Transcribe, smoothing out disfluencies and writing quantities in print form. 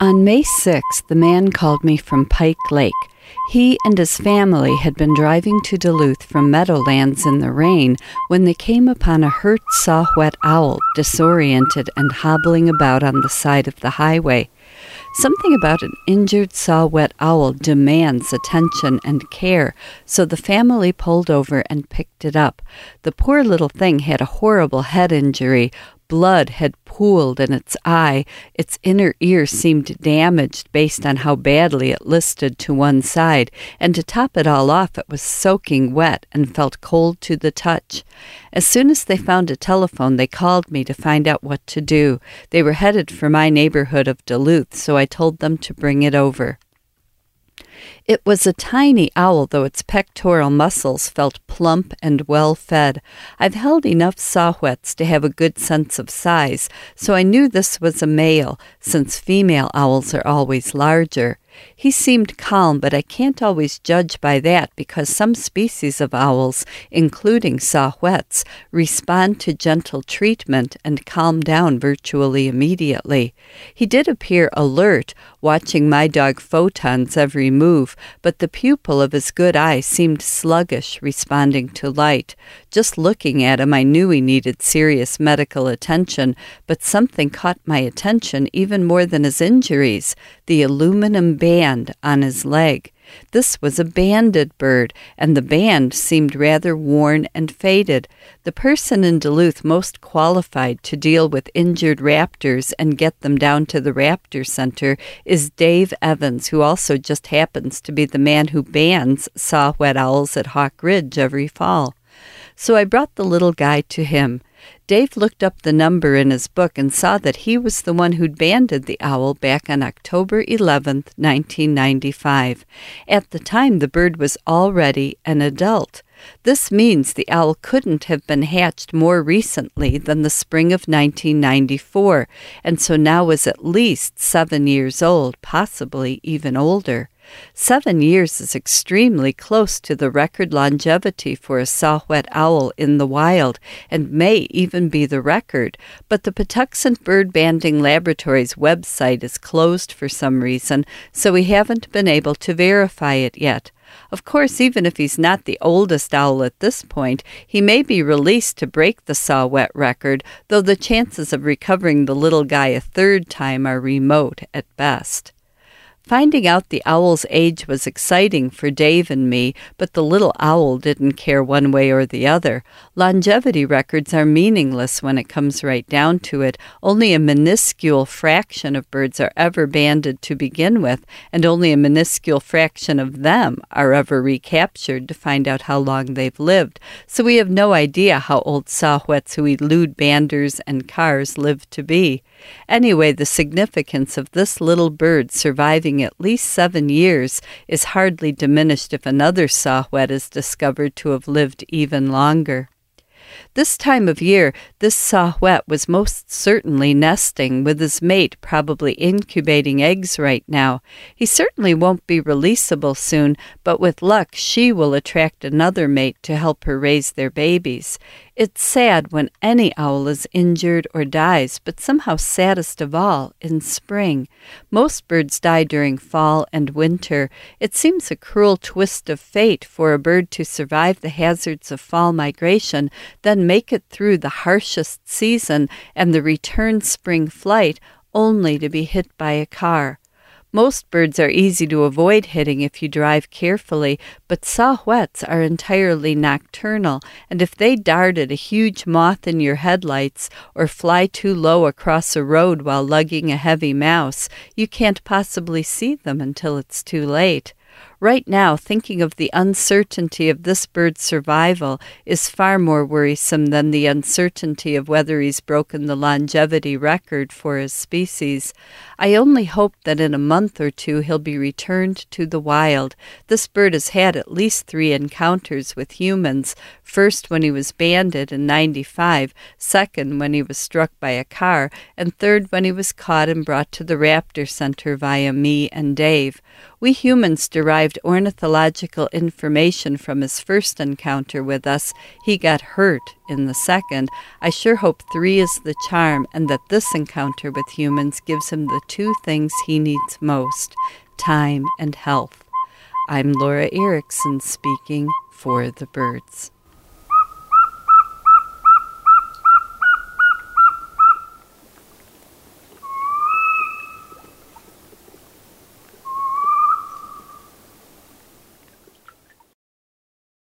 On May 6th, the man called me from Pike Lake. He and his family had been driving to Duluth from Meadowlands in the rain when they came upon a hurt saw-whet owl, disoriented and hobbling about on the side of the highway. Something about an injured saw-whet owl demands attention and care, so the family pulled over and picked it up. The poor little thing had a horrible head injury. Blood had pooled in its eye. Its inner ear seemed damaged based on how badly it listed to one side, and to top it all off, it was soaking wet and felt cold to the touch. As soon as they found a telephone, they called me to find out what to do. They were headed for my neighborhood of Duluth, so I told them to bring it over. It was a tiny owl, though its pectoral muscles felt plump and well-fed. I've held enough saw-whets to have a good sense of size, so I knew this was a male, since female owls are always larger. He seemed calm, but I can't always judge by that because some species of owls, including saw-whets, respond to gentle treatment and calm down virtually immediately. He did appear alert, watching my dog Photon's every move, but the pupil of his good eye seemed sluggish, responding to light. Just looking at him, I knew he needed serious medical attention, but something caught my attention even more than his injuries: the aluminum band on his leg. This was a banded bird, and the band seemed rather worn and faded. The person in Duluth most qualified to deal with injured raptors and get them down to the Raptor Center is Dave Evans, who also just happens to be the man who bands saw-whet owls at Hawk Ridge every fall. So I brought the little guy to him. Dave looked up the number in his book and saw that he was the one who'd banded the owl back on October 11th, 1995. At the time, the bird was already an adult. This means the owl couldn't have been hatched more recently than the spring of 1994, and so now was at least 7 years old, possibly even older. 7 years is extremely close to the record longevity for a saw-whet owl in the wild, and may even be the record, but the Patuxent Bird Banding Laboratory's website is closed for some reason, so we haven't been able to verify it yet. Of course, even if he's not the oldest owl at this point, he may be released to break the saw-whet record, though the chances of recovering the little guy a third time are remote at best. Finding out the owl's age was exciting for Dave and me, but the little owl didn't care one way or the other. Longevity records are meaningless when it comes right down to it. Only a minuscule fraction of birds are ever banded to begin with, and only a minuscule fraction of them are ever recaptured to find out how long they've lived. So we have no idea how old saw-whets who elude banders and cars live to be. Anyway, the significance of this little bird surviving at least 7 years is hardly diminished if another saw-whet is discovered to have lived even longer. This time of year, this saw-whet was most certainly nesting, with his mate probably incubating eggs right now. He certainly won't be releasable soon, but with luck she will attract another mate to help her raise their babies. It's sad when any owl is injured or dies, but somehow saddest of all, in spring. Most birds die during fall and winter. It seems a cruel twist of fate for a bird to survive the hazards of fall migration, then make it through the harshest season and the return spring flight, only to be hit by a car. Most birds are easy to avoid hitting if you drive carefully, but saw-whets are entirely nocturnal, and if they dart at a huge moth in your headlights or fly too low across a road while lugging a heavy mouse, you can't possibly see them until it's too late. Right now, thinking of the uncertainty of this bird's survival is far more worrisome than the uncertainty of whether he's broken the longevity record for his species. I only hope that in a month or two he'll be returned to the wild. This bird has had at least 3 encounters with humans, first when he was banded in 95, second when he was struck by a car, and third when he was caught and brought to the Raptor Center via me and Dave. We humans derived received ornithological information from his first encounter with us, he got hurt in the second. I sure hope 3 is the charm, and that this encounter with humans gives him the 2 things he needs most, time and health. I'm Laura Erickson speaking for the birds.